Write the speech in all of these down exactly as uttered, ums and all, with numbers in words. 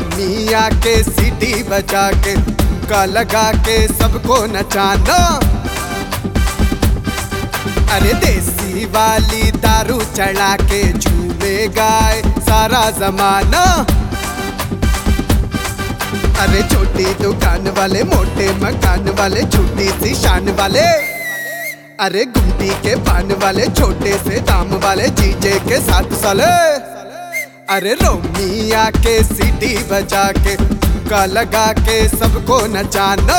रोमी आके सीटी बजा के का लगा के सबको नचाना। अरे देसी वाली दारू चढ़ा के झूमे गाए सारा जमाना। अरे छोटी दुकान वाले, मोटे मकान वाले, छोटी सी शान वाले, अरे गुमटी के पान वाले, छोटे से दाम वाले, जीजे के साथ साले। अरे रोमी आके सीटी बजा के का लगा के सबको नचाना।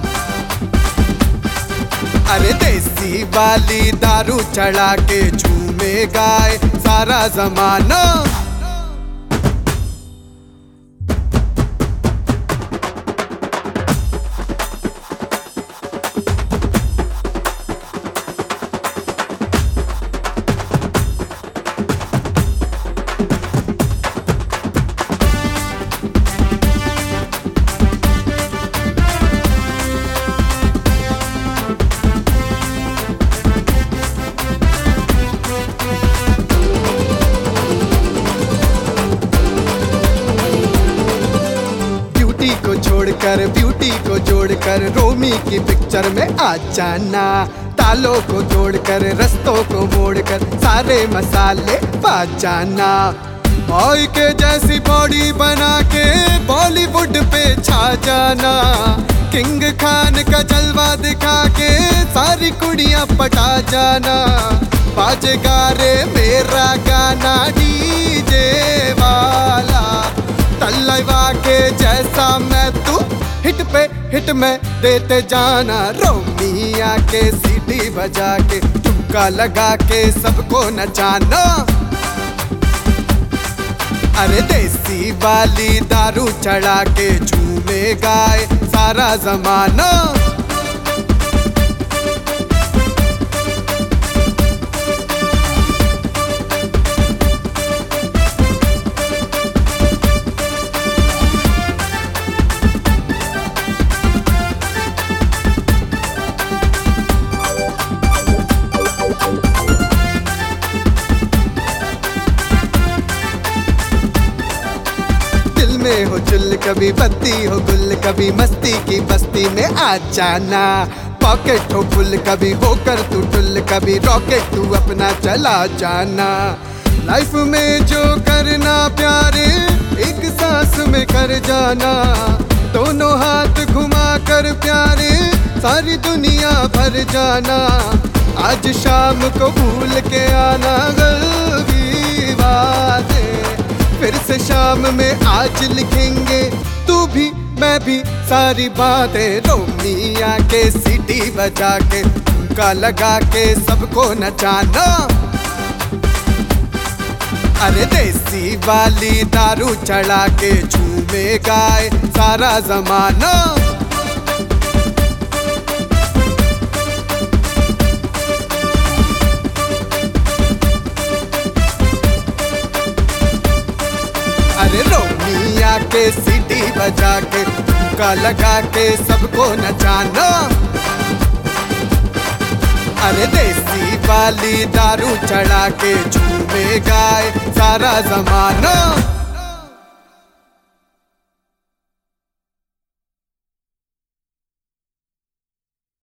अरे देसी वाली दारू चढ़ा के झूमे गाए सारा जमाना। छोड़कर ब्यूटी को जोड़कर रोमी की पिक्चर में आ जाना। तालों को जोड़कर रस्तों को मोड़कर सारे मसाले पा जाना। बॉय के जैसी बॉडी बना के बॉलीवुड पे छा जाना। किंग खान का जलवा दिखा के सारी कुड़ियां पटा जाना। बाजेगा रे मेरा गाना डीजे वाला, तलवा के जैसा मैं तू हिट पे हिट में देते जाना। रोमी आके सीटी बजा के ठुमका लगा के सबको नचाना। अरे देसी वाली दारू चढ़ा के झूमे गाए सारा जमाना। में हो चुल कभी बत्ती हो गुल, कभी मस्ती की बस्ती में आ जाना। पॉकेट हो फुल कभी होकर तू टुल, कभी रॉकेट तू अपना चला जाना। लाइफ में जो करना प्यारे एक सांस में कर जाना। दोनों हाथ घुमा कर प्यारे सारी दुनिया भर जाना। आज शाम को भूल के आना गलबी बातें, फिर से शाम में आज लिखेंगे तू भी मैं भी सारी बातें। रोमी आके सीटी बजा के का लगा के सबको नचाना। अरे देसी वाली दारू चढ़ा के झूमे गाए सारा जमाना। अरे रोमी आके सीटी बजा के का लगा के सबको नचाना। अरे देसी वाली दारू चढ़ा के झूमे गाए सारा जमाना।